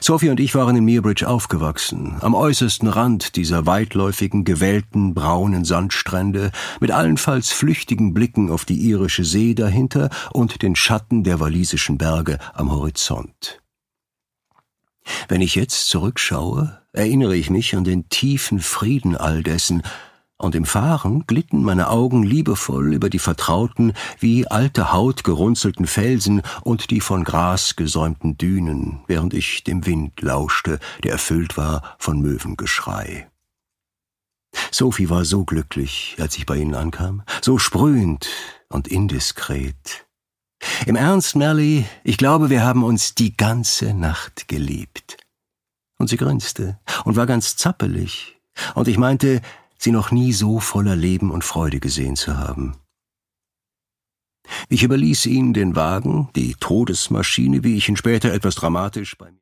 Sophie und ich waren in Murbridge aufgewachsen, am äußersten Rand dieser weitläufigen, gewellten, braunen Sandstrände, mit allenfalls flüchtigen Blicken auf die irische See dahinter und den Schatten der walisischen Berge am Horizont. Wenn ich jetzt zurückschaue, erinnere ich mich an den tiefen Frieden all dessen, und im Fahren glitten meine Augen liebevoll über die vertrauten, wie alte Haut gerunzelten Felsen und die von Gras gesäumten Dünen, während ich dem Wind lauschte, der erfüllt war von Möwengeschrei. Sophie war so glücklich, als ich bei ihnen ankam, so sprühend und indiskret. Im Ernst, Merle, ich glaube, wir haben uns die ganze Nacht geliebt. Und sie grinste und war ganz zappelig, und ich meinte, sie noch nie so voller Leben und Freude gesehen zu haben. Ich überließ ihnen den Wagen, die Todesmaschine, wie ich ihn später etwas dramatisch bei mir